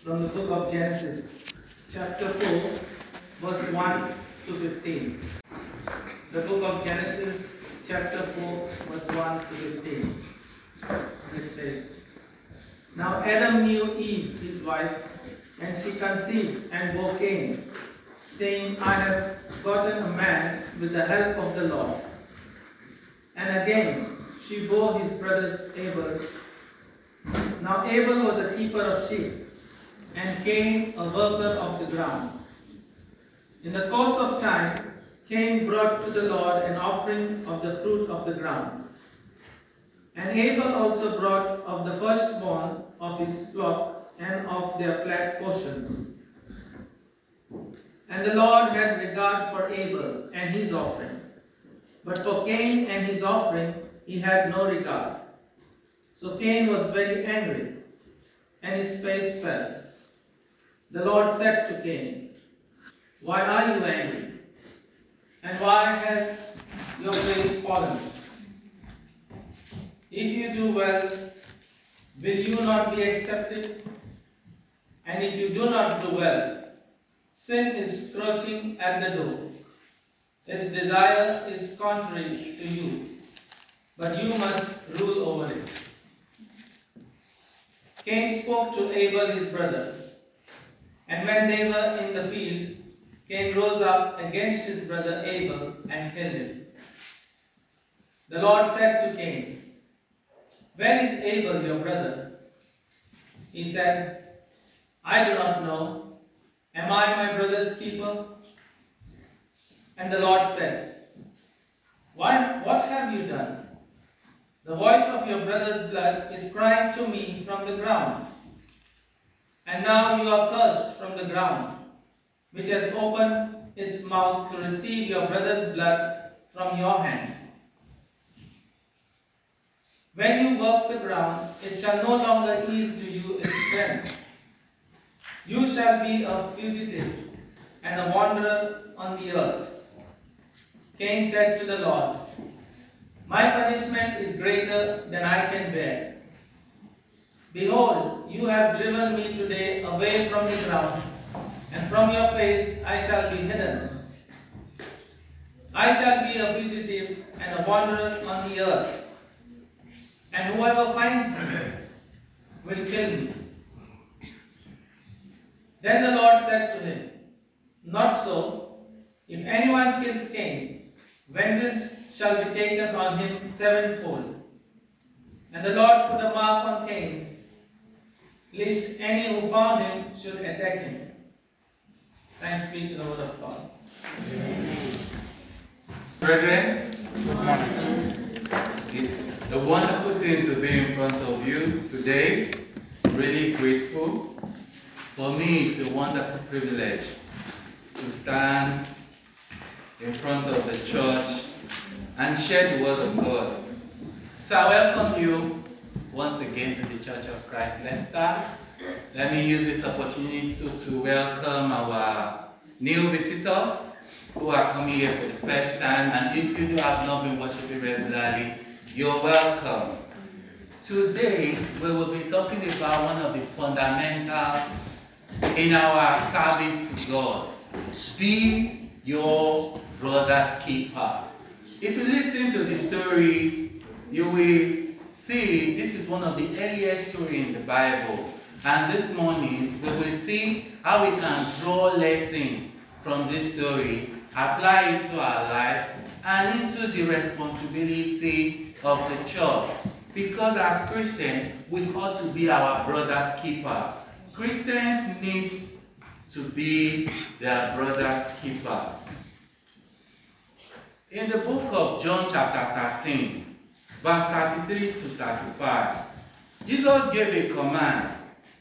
from the book of Genesis, chapter 4, verse 1 to 15. The book of Genesis, chapter 4, verse 1 to 15. It says, Now Adam knew Eve, his wife, and she conceived and bore Cain, saying, I have gotten a man with the help of the Lord. And again she bore his brother Abel. Now Abel was a keeper of sheep, and Cain a worker of the ground. In the course of time, Cain brought to the Lord an offering of the fruit of the ground. And Abel also brought of the firstborn of his flock and of their flat portions. And the Lord had regard for Abel and his offering, but for Cain and his offering he had no regard. So Cain was very angry, and his face fell. The Lord said to Cain, Why are you angry? And why has your face fallen? If you do well, will you not be accepted? And if you do not do well, sin is crouching at the door. Its desire is contrary to you, but you must rule over it. Cain spoke to Abel his brother, and when they were in the field, Cain rose up against his brother Abel and killed him. The Lord said to Cain, Where is Abel your brother? He said, I do not know. Am I my brother's keeper? And the Lord said, What have you done? The voice of your brother's blood is crying to me from the ground. And now you are cursed from the ground, which has opened its mouth to receive your brother's blood from your hand. When you work the ground, it shall no longer yield to you its strength. You shall be a fugitive and a wanderer on the earth. Cain said to the Lord, My punishment is greater than I can bear. Behold, you have driven me today away from the ground, and from your face I shall be hidden. I shall be a fugitive and a wanderer on the earth, and whoever finds me will kill me. Then the Lord said to him, Not so. If anyone kills Cain, vengeance shall be taken on him sevenfold. And the Lord put a mark on Cain, lest any who found him should attack him. Thanks be to the word of God. Brethren, it's a wonderful thing to be in front of you today. Really grateful. For me, it's a wonderful privilege to stand in front of the church and share the word of God. So I welcome you once again to the Church of Christ Leicester. Let me use this opportunity to welcome our new visitors who are coming here for the first time. And if you have not been worshiping regularly, you're welcome. Today, we will be talking about one of the fundamentals in our service to God. Be your brother's keeper. If you listen to the story, you will see this is one of the earliest stories in the Bible. And this morning, we will see how we can draw lessons from this story, apply it to our life, and into the responsibility of the church. Because as Christians, we ought to be our brother's keeper. Christians need to be their brother's keeper. In the book of John chapter 13, verse 33 to 35, Jesus gave a command.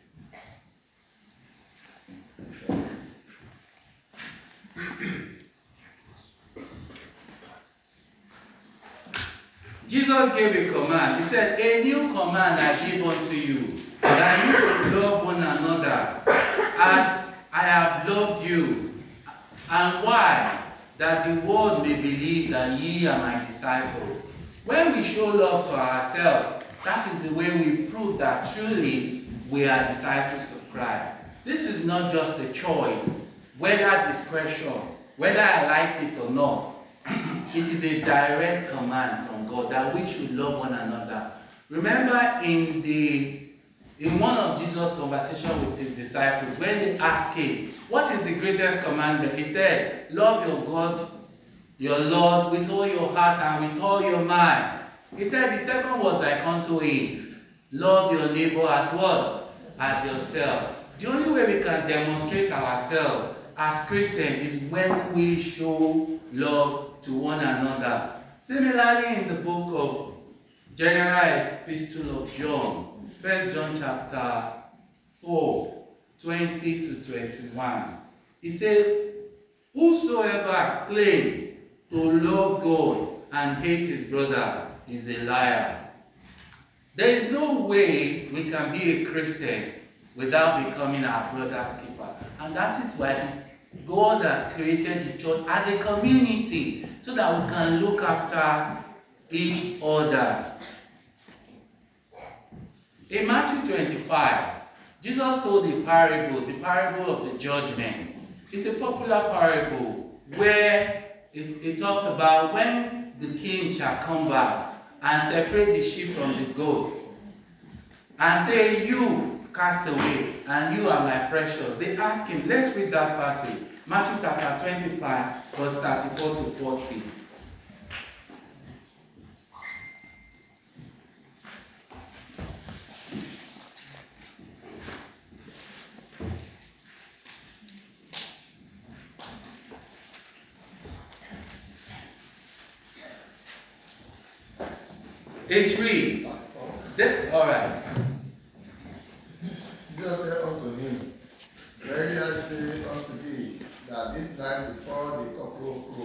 Jesus gave a command. He said, A new command I give unto you, that you should love one another as I have loved you. And why? That the world may believe that ye are my disciples. When we show love to ourselves, that is the way we prove that truly we are disciples of Christ. This is not just a choice, whether discretion, whether I like it or not. It is a direct command from God that we should love one another. Remember in one of Jesus' conversations with his disciples, when they asked him, what is the greatest commandment? He said, love your God, your Lord, with all your heart and with all your mind. He said the second was like unto it. Love your neighbor as what? As yourself. The only way we can demonstrate ourselves as Christians is when we show love to one another. Similarly, in the book of General Epistle of John, 1 John chapter 4, 20 to 21, he said, whosoever claims to love God and hate his brother is a liar. There is no way we can be a Christian without becoming our brother's keeper. And that is why God has created the church as a community so that we can look after each other. In Matthew 25, Jesus told the parable of the judgment. It's a popular parable where it talked about when the king shall come back and separate the sheep from the goats and say, you cast away and you are my precious. They ask him, let's read that passage. Matthew chapter 25, verse 34 to 40. It reads, all right. Jesus said unto him, verily I say unto thee, that this night before the cock crow.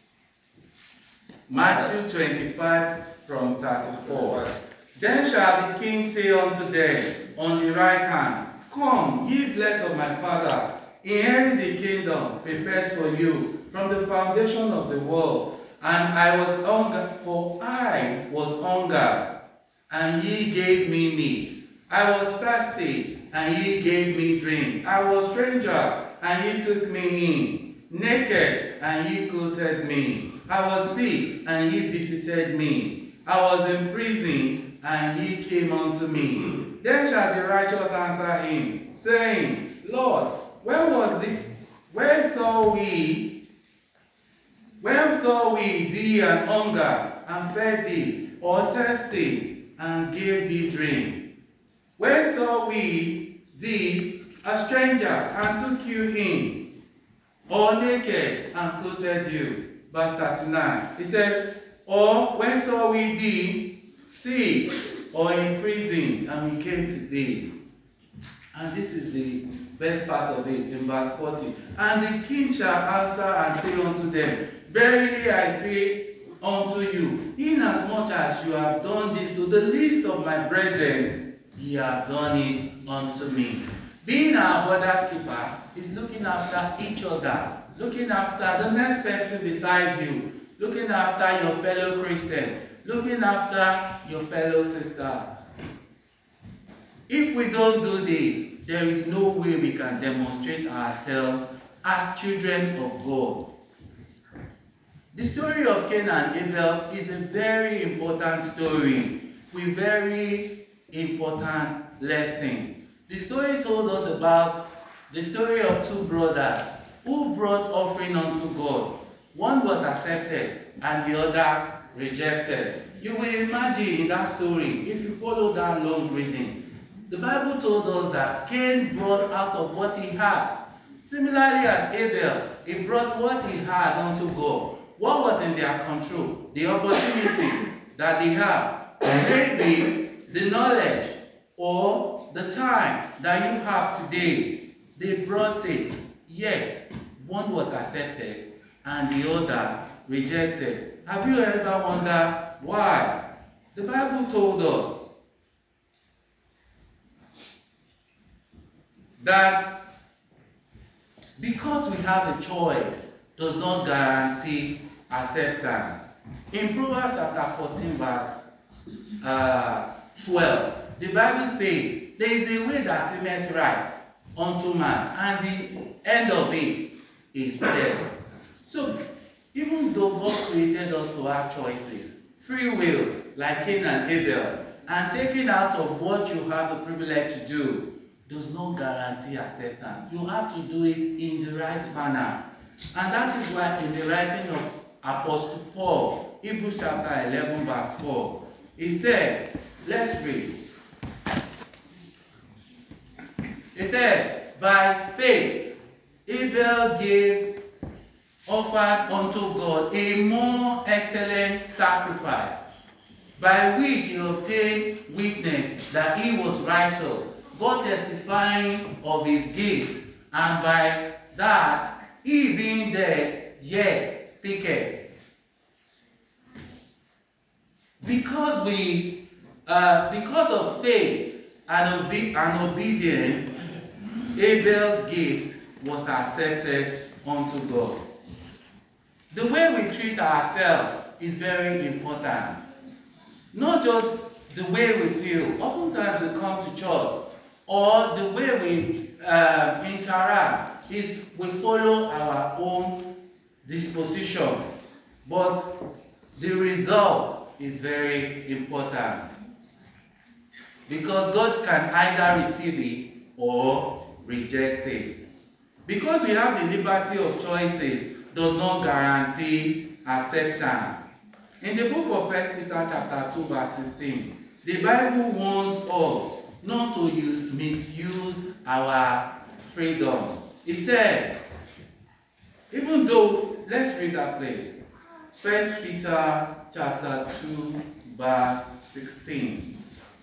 Matthew 25 from 34. Then shall the king say unto them on the right hand, come, ye blessed of my Father, inherit the kingdom prepared for you from the foundation of the world. And I was hunger, for I was hunger, and ye gave me meat. I was thirsty, and ye gave me drink. I was stranger, and ye took me in. Naked, and ye clothed me. I was sick, and ye visited me. I was in prison, and ye came unto me. Then shall the righteous answer him, saying, Lord, when saw we thee an hunger, and fed thee, or thirsty, and gave thee drink? When saw we thee a stranger, and took you in, or naked, and clothed you? Verse 39. He said, or when saw we thee sick, or in prison, and we came to thee? And this is the best part of it in verse 40. And the king shall answer and say unto them, verily I say unto you, inasmuch as you have done this to the least of my brethren, ye have done it unto me. Being our brother's keeper is looking after each other, looking after the next person beside you, looking after your fellow Christian, looking after your fellow sister. If we don't do this, there is no way we can demonstrate ourselves as children of God. The story of Cain and Abel is a very important story with very important lesson. The story told us about the story of two brothers who brought offering unto God. One was accepted and the other rejected. You will imagine in that story, if you follow that long reading, the Bible told us that Cain brought out of what he had. Similarly as Abel, he brought what he had unto God. What was in their control? The opportunity that they have. Maybe the knowledge or the time that you have today. They brought it, yet one was accepted and the other rejected. Have you ever wondered why? The Bible told us that because we have a choice does not guarantee acceptance. In Proverbs chapter 14 verse 12, the Bible says, there is a way that seemeth right, unto man, and the end of it is death. So, even though God created us to have choices, free will, like Cain and Abel, and taking out of what you have the privilege to do, does not guarantee acceptance. You have to do it in the right manner. And that is why in the writing of Apostle Paul, Hebrews chapter 11 verse 4, he said, let's read. He said, by faith, Abel offered unto God a more excellent sacrifice, by which he obtained witness that he was righteous, God testifying of his gift, and by that he being dead yet speaketh. Because of faith and obedience, Abel's gift was accepted unto God. The way we treat ourselves is very important. Not just the way we feel. Oftentimes we come to church, or the way we interact is we follow our own disposition. But the result is very important. Because God can either receive it or reject it. Because we have the liberty of choices does not guarantee acceptance. In the book of 1 Peter chapter 2 verse 16, the Bible warns us not to misuse our freedom. It said, even though, let's read that place. 1 Peter chapter 2 verse 16.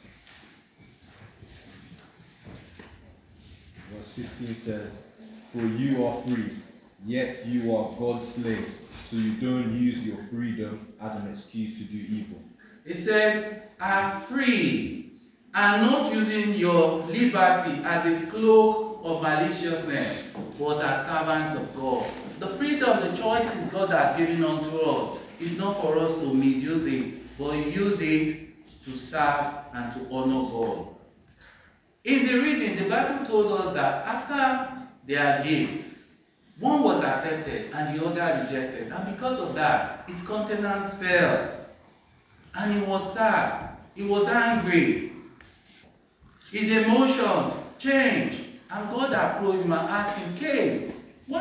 Verse 15 says, for you are free, yet you are God's slaves, so you don't use your freedom as an excuse to do evil. It said, as free, and not using your liberty as a cloak of maliciousness, but as servants of God. The freedom, the choices God has given unto us is not for us to misuse it, but use it to serve and to honor God. In the reading, the Bible told us that after their gifts, one was accepted and the other rejected. And because of that, his countenance fell. And he was sad. He was angry. His emotions changed. And God approached him and asked him, Cain,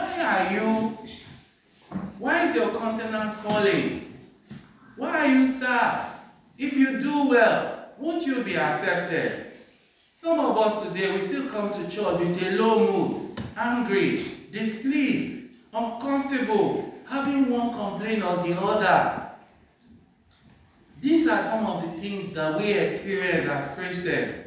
why is your countenance falling? Why are you sad? If you do well, won't you be accepted? Some of us today, we still come to church with a low mood, angry, displeased, uncomfortable, having one complaint or the other. These are some of the things that we experience as Christians.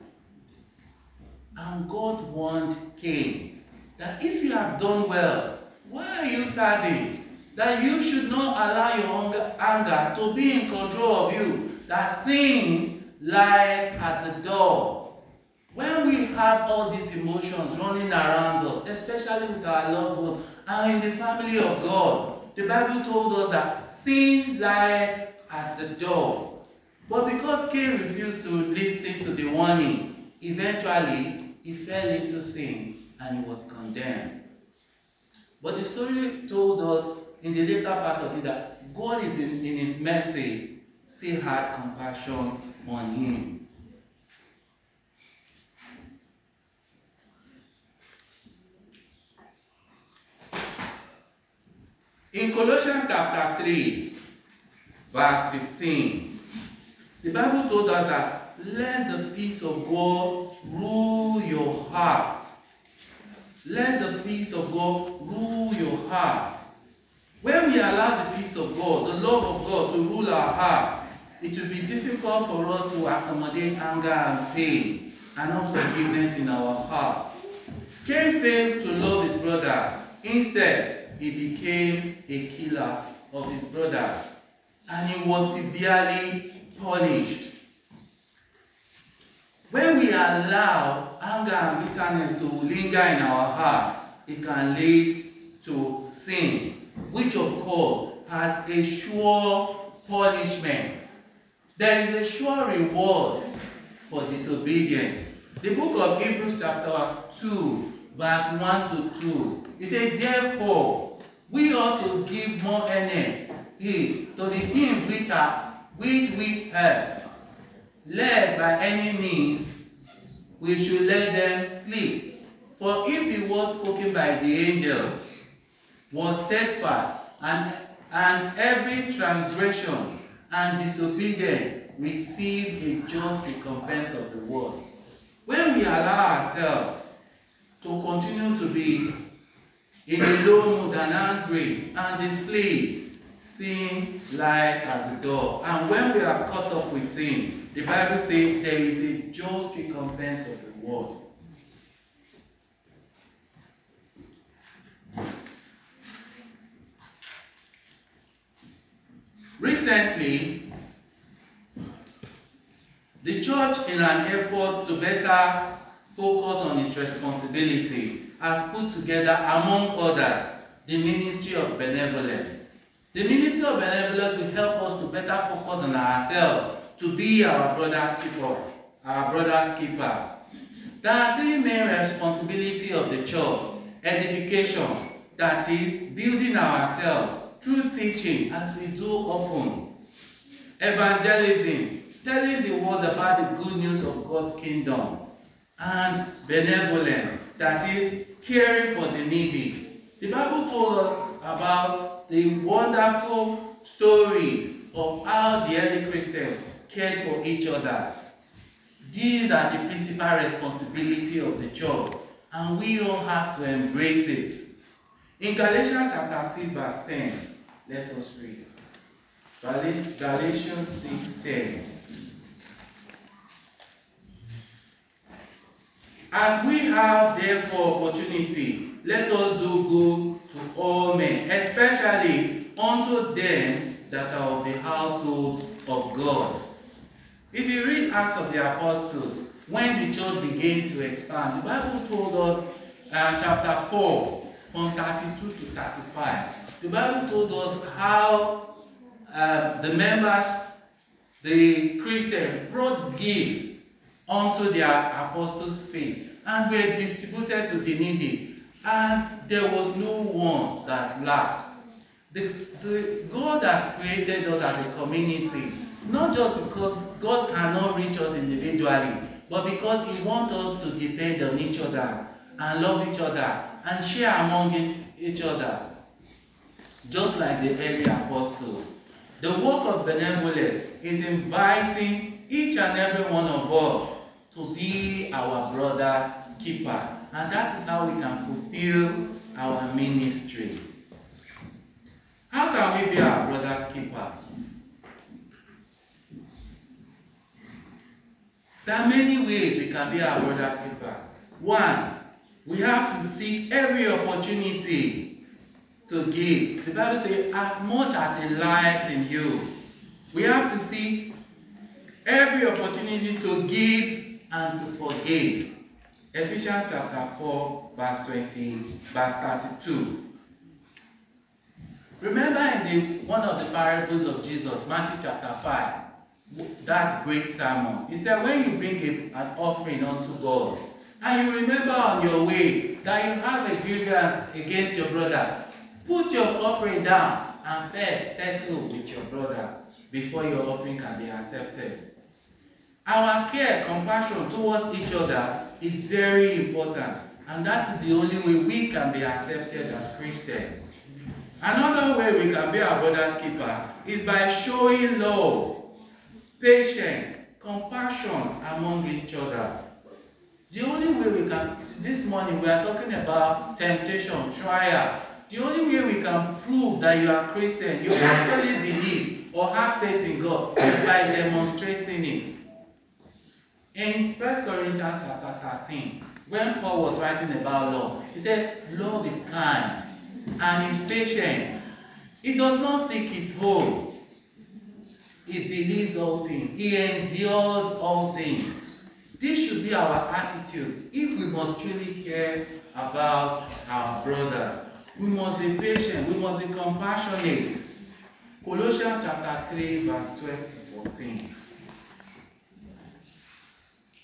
And God warned Cain that if you have done well, why are you saddened? That you should not allow your anger to be in control of you. That sin lies at the door. When we have all these emotions running around us, especially with our loved ones and in the family of God, the Bible told us that sin lies at the door. But because Cain refused to listen to the warning, eventually he fell into sin and he was condemned. But the story told us in the later part of it that God is in his mercy still had compassion on him. In Colossians chapter 3, verse 15, the Bible told us that let the peace of God rule your heart. Let the peace of God rule your heart. When we allow the peace of God, the love of God to rule our heart, it will be difficult for us to accommodate anger and pain and unforgiveness in our heart. Cain failed to love his brother. Instead, he became a killer of his brother, and he was severely punished. When we allow anger and bitterness to linger in our heart, it can lead to sin, which of course has a sure punishment. There is a sure reward for disobedience. The book of Hebrews chapter 2, verse 1 to 2. It says, therefore, we ought to give more earnest heed to the things which we have, lest by any means we should let them slip. For if the word spoken by the angels was steadfast, and every transgression and disobedience received a just recompense of the word. When we allow ourselves to continue to be in a low mood and angry and displeased, sin lies at the door. And when we are caught up with sin, the Bible says there is a just recompense of the word. Recently, the church, in an effort to better focus on its responsibility, has put together, among others, the Ministry of Benevolence. The Ministry of Benevolence will help us to better focus on ourselves, to be our brother's keeper. There are three main responsibilities of the church: edification, that is, building ourselves through teaching, as we do often; evangelism, telling the world about the good news of God's kingdom; and benevolence, that is, caring for the needy. The Bible told us about the wonderful stories of how the early Christians cared for each other. These are the principal responsibility of the church, and we all have to embrace it. In Galatians chapter 6, verse 10, let us read. Galatians 6:10. As we have therefore opportunity, let us do good to all men, especially unto them that are of the household of God. If you read Acts of the Apostles, when the church began to expand, the Bible told us, chapter 4, from 32 to 35, the Bible told us how the members, the Christians, brought gifts unto their apostles' faith and were distributed to the needy, and there was no one that lacked. God has created us as a community, not just because God cannot reach us individually, but because He wants us to depend on each other and love each other and share among each other, just like the early apostles. The work of benevolence is inviting each and every one of us to be our brother's keeper, and that is how we can fulfill our ministry. How can we be our brother's keeper? There are many ways we can be our brother's keeper. One, we have to seek every opportunity to give. The Bible says, as much as it lies in you. We have to seek every opportunity to give and to forgive. Ephesians chapter 4, verse 32. Remember in one of the parables of Jesus, Matthew chapter 5, that great sermon. He said, when you bring an offering unto God, and you remember on your way that you have a grievance against your brother, put your offering down and first settle with your brother before your offering can be accepted. Our care, compassion towards each other is very important, and that is the only way we can be accepted as Christians. Another way we can be our brother's keeper is by showing love, patience, compassion among each other. The only way we can, this morning we are talking about temptation, trial. The only way we can prove that you are Christian, you actually believe or have faith in God, is by demonstrating it. In 1 Corinthians chapter 13, when Paul was writing about love, he said, love is kind and is patient. It does not seek its own. It believes all things. It endures all things. This should be our attitude if we must truly care about our brothers. We must be patient. We must be compassionate. Colossians chapter 3, verse 12 to 14.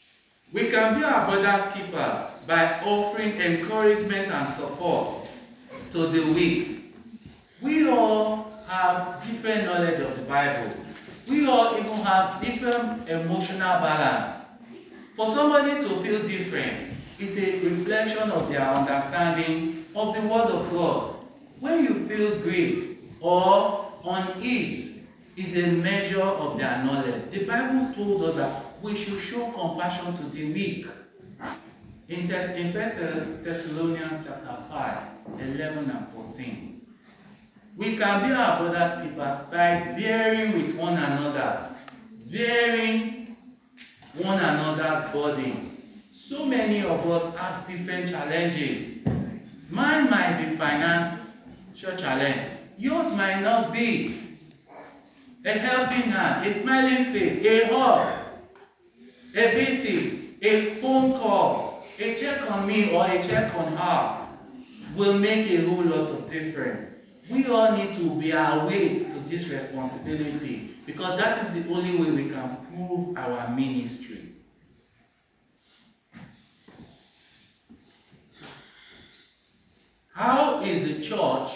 We can be our brother's keeper by offering encouragement and support to the weak. We all have different knowledge of the Bible. We all even have different emotional balance. For somebody to feel different is a reflection of their understanding of the Word of God. When you feel great or unease is a measure of their knowledge. The Bible told us that we should show compassion to the weak. In 1 Thessalonians chapter 5, 11 and 14. We can be our brother's keeper by bearing with one another, bearing one another's burden. So many of us have different challenges. Mine might be financial challenge. Yours might not be. A helping hand, a smiling face, a hug, a visit, a phone call, a check on me or a check on her will make a whole lot of difference. We all need to be awake to this responsibility because that is the only way we can prove our ministry. How is the church?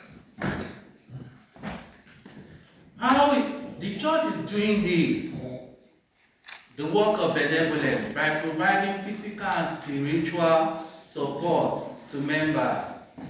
The church is doing this, the work of benevolence, by providing physical and spiritual support to members.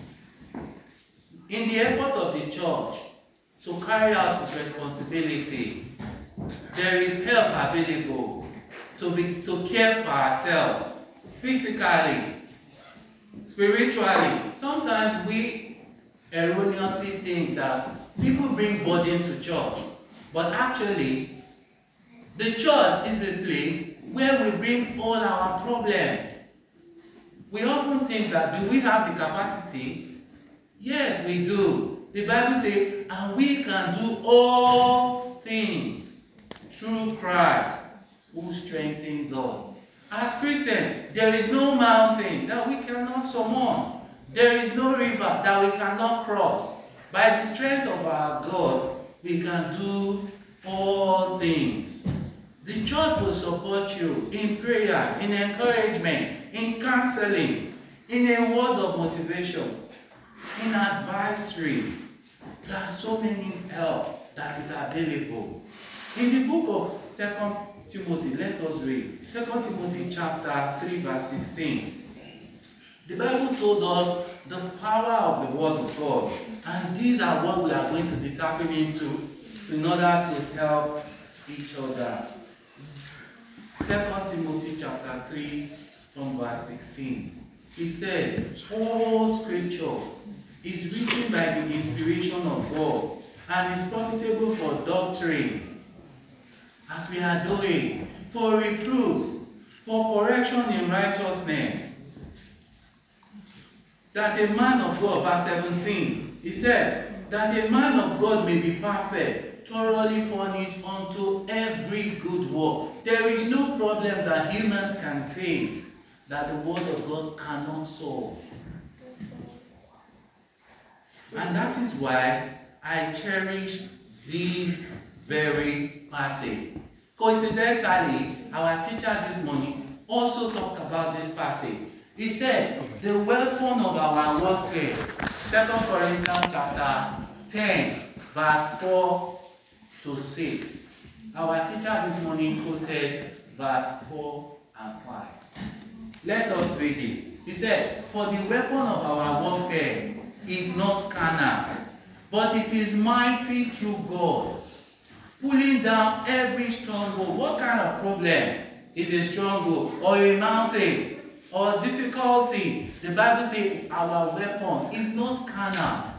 In the effort of the church to carry out its responsibility, there is help available to care for ourselves, physically, spiritually. Sometimes we erroneously think that people bring burden to church, but actually, the church is a place where we bring all our problems. We often think that, do we have the capacity? Yes, we do. The Bible says, and we can do all things through Christ who strengthens us. As Christians, there is no mountain that we cannot surmount. There is no river that we cannot cross. By the strength of our God, we can do all things. The church will support you in prayer, in encouragement, in counseling, in a word of motivation, in advisory. There are so many help that is available. In the book of 2 Timothy, let us read 2 Timothy chapter 3 verse 16. The Bible told us the power of the word of God, and these are what we are going to be tapping into in order to help each other. 2 Timothy chapter 3 from verse 16. He said, all scriptures is written by the inspiration of God and is profitable for doctrine, as we are doing, for reproof, for correction in righteousness, that a man of God, verse 17, he said, that a man of God may be perfect, thoroughly furnished unto every good work. There is no problem that humans can face that the word of God cannot solve. And that is why I cherish this very passage. Coincidentally, our teacher this morning also talked about this passage. He said, the weapon of our warfare, 2 Corinthians chapter 10, verse 4 to 6. Our teacher this morning quoted verse 4 and 5. Let us read it. He said, for the weapon of our warfare is not carnal, but it is mighty through God, pulling down every stronghold. What kind of problem is a stronghold or a mountain or difficulty? The Bible says our weapon is not carnal.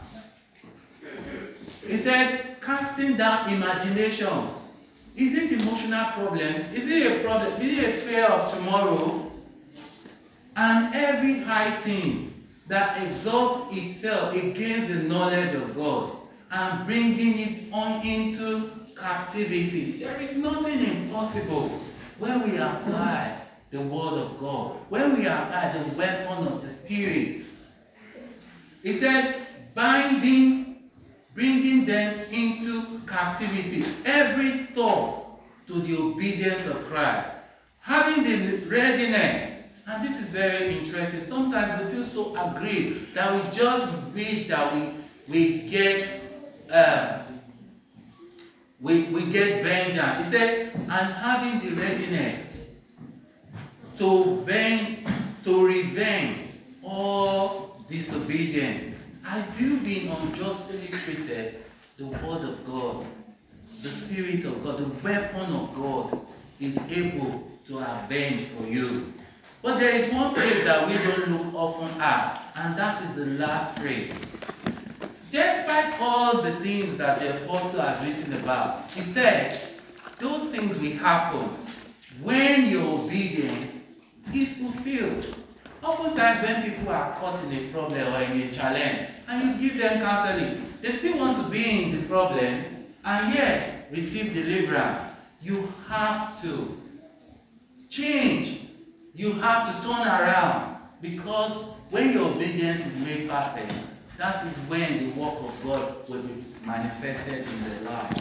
He said, casting down imagination. Is it emotional problem? Is it a problem? Is it a fear of tomorrow? And every high thing that exalts itself against the knowledge of God and bringing it on into captivity. There is nothing impossible when we apply the word of God, when we apply the weapon of the Spirit. He said, bringing them into captivity, every thought to the obedience of Christ. Having the readiness, and this is very interesting. Sometimes we feel so aggrieved that we just wish that we get we get vengeance. He said, and having the readiness to revenge all disobedience. Have you been unjustly treated? The word of God, the Spirit of God, the weapon of God is able to avenge for you. But there is one phrase that we don't look often at, and that is the last phrase. Despite all the things that the apostle has written about, he said, those things will happen when your obedience is fulfilled. Oftentimes when people are caught in a problem or in a challenge, and you give them counseling, they still want to be in the problem and yet receive deliverance. You have to change. You have to turn around, because when your obedience is made perfect, that is when the work of God will be manifested in the life.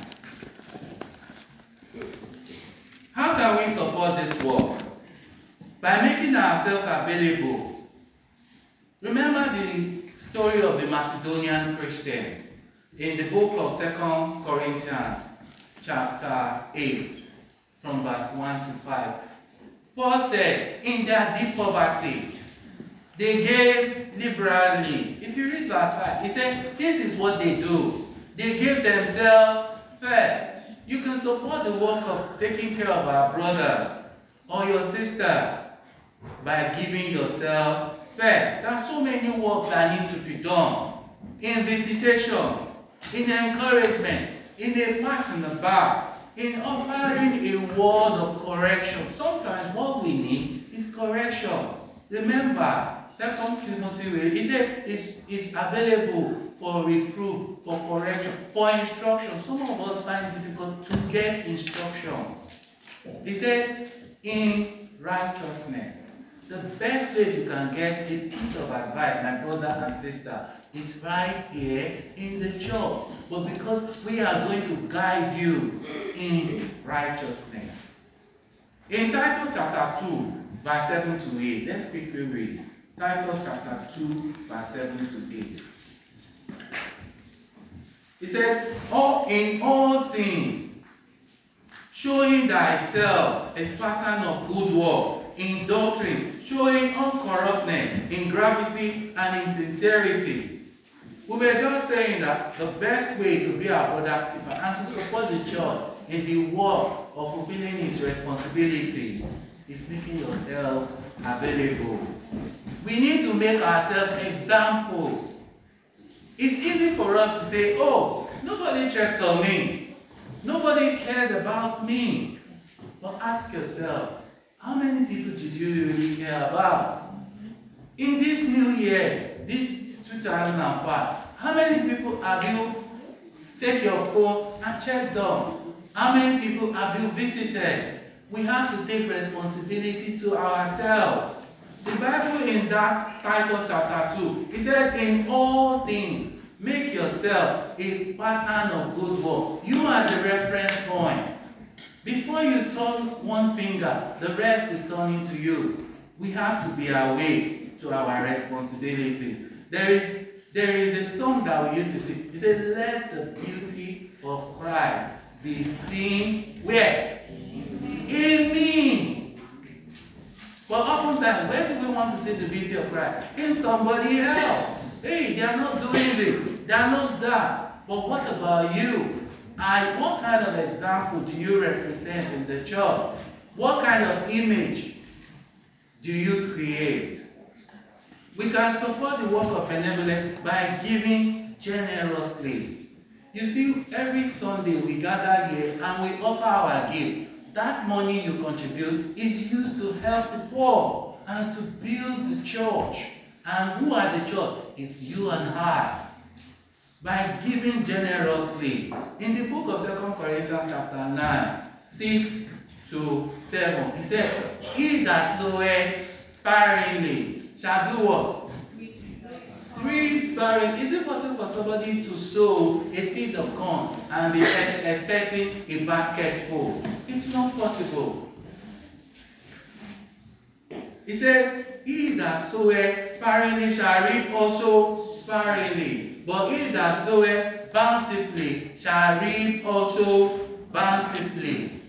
How can we support this work? By making ourselves available. Remember the story of the Macedonian Christian in the book of 2 Corinthians chapter 8 from verse 1 to 5. Paul said, in their deep poverty, they gave liberally. If you read verse 5, he said, this is what they do. They give themselves first. You can support the work of taking care of our brothers or your sisters by giving yourself first. There are so many works that need to be done. In visitation, in encouragement, in a pat in the back, in offering a word of correction. Sometimes what we need is correction. Remember, 2 Timothy, he said it's available for reproof, for correction, for instruction. Some of us find it difficult to get instruction. He said, in righteousness. The best place you can get a piece of advice, my brother and sister, is right here in the church. But because we are going to guide you in righteousness. In Titus chapter 2, verse 7 to 8, let's quickly read. Titus chapter 2, verse 7 to 8. He said, in all things, showing thyself a pattern of good work, in doctrine, showing uncorruptness, in gravity and in sincerity. We were just saying that the best way to be our brother's keeper and to support the church in the work of fulfilling its responsibility is making yourself available. We need to make ourselves examples. It's easy for us to say, oh, nobody checked on me. Nobody cared about me. But ask yourself, how many people did you really care about? In this new year, this 2005, how many people have you taken your phone and checked on? How many people have you visited? We have to take responsibility to ourselves. The Bible in that Titus chapter 2, it said, in all things, make yourself a pattern of good work. You are the reference point. Before you turn one finger, the rest is turning to you. We have to be awake to our responsibility. There is a song that we used to sing. It said, let the beauty of Christ be seen where? In me. But oftentimes, where do we want to see the beauty of Christ? In somebody else. Hey, they are not doing this. They are not that. But what about you? What kind of example do you represent in the church? What kind of image do you create? We can support the work of benevolence by giving generously. You see, every Sunday we gather here and we offer our gifts. That money you contribute is used to help the poor and to build the church. And who are the church? It's you and I. By giving generously. In the book of 2 Corinthians chapter 9, 6 to 7, he said, he that soweth sparingly shall do what? Reap sparingly. Is it possible for somebody to sow a seed of corn and be expecting a basket full? It's not possible. He said, he that soweth sparingly shall reap also sparingly, but he that soweth bountifully shall reap also bountifully.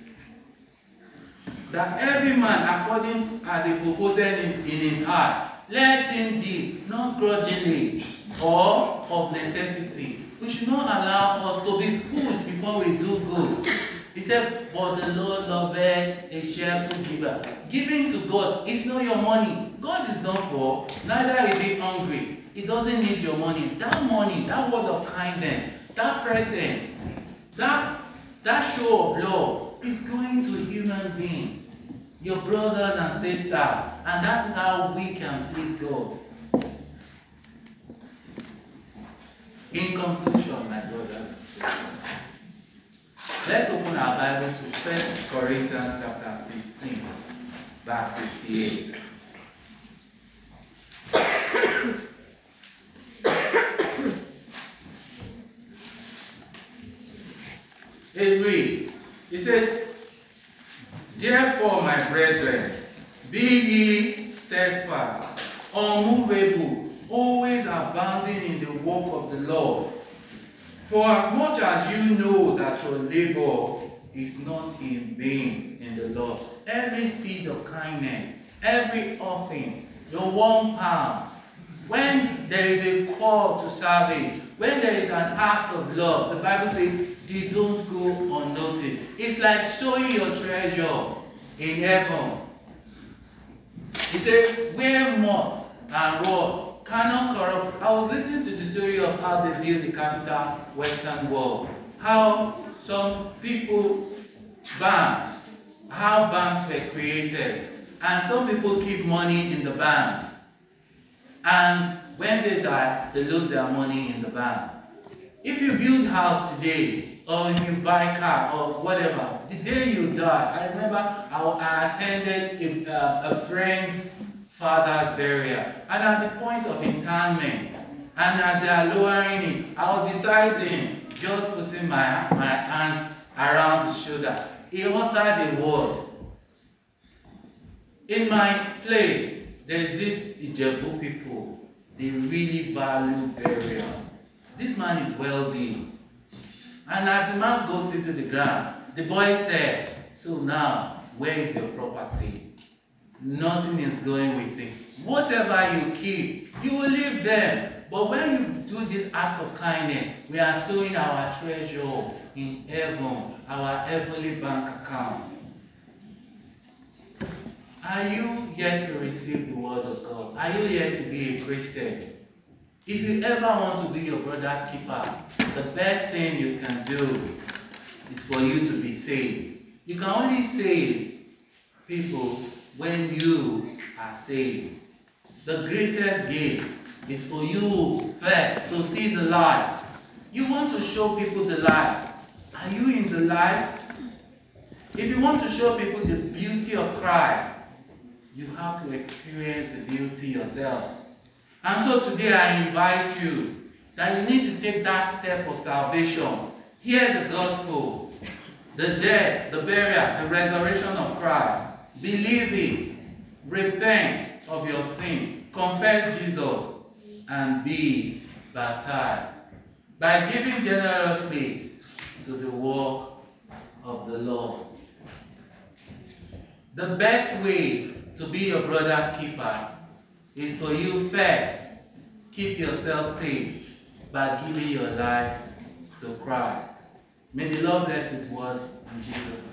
That every man according to as he purposeth in his heart, let him give, not grudgingly or of necessity. We should not allow us to be pushed before we do good. He said, but the Lord loveth a cheerful giver. Giving to God is not your money. God is not poor, neither is he hungry. He doesn't need your money. That money, that word of kindness, that presence, that show of love is going to a human being, your brothers and sisters, and that is how we can please God. In conclusion, my brothers, let's open our Bible to 1 Corinthians chapter 15, verse 58. It reads, he said, therefore, my brethren, be ye steadfast, unmovable, always abounding in the work of the Lord. For as much as you know that your labor is not in vain in the Lord. Every seed of kindness, every offering, your 1 pound, when there is a call to service, when there is an act of love, the Bible says, they don't go unnoticed. It's like showing your treasure in heaven. He said, where moth and rot cannot corrupt. I was listening to the story of how they built the capital Western Wall. How some people banks, how banks were created. And some people keep money in the banks. And when they die, they lose their money in the bank. If you build house today, or if you buy car, or whatever, the day you die, I remember I attended a friend's father's burial, and at the point of interment, and as they are lowering it, I was deciding, just putting my hand around his shoulder. He uttered a word. In my place, there's this Ijebu people. They really value burial. This man is wealthy. And as the man goes into the ground, the boy said, so now, where is your property? Nothing is going with it. Whatever you keep, you will leave them. But when you do this act of kindness, we are sowing our treasure in heaven, our heavenly bank account. Are you yet to receive the word of God? Are you yet to be a Christian? If you ever want to be your brother's keeper, the best thing you can do is for you to be saved. You can only save people when you are saved. The greatest gift is for you first to see the light. You want to show people the light. Are you in the light? If you want to show people the beauty of Christ, you have to experience the beauty yourself. And so today I invite you that you need to take that step of salvation. Hear the gospel, the death, the burial, the resurrection of Christ. Believe it. Repent of your sin. Confess Jesus and be baptized by giving generously to the work of the Lord. The best way to be your brother's keeper is for you first, keep yourself safe by giving your life to Christ. May the Lord bless his word in Jesus' name.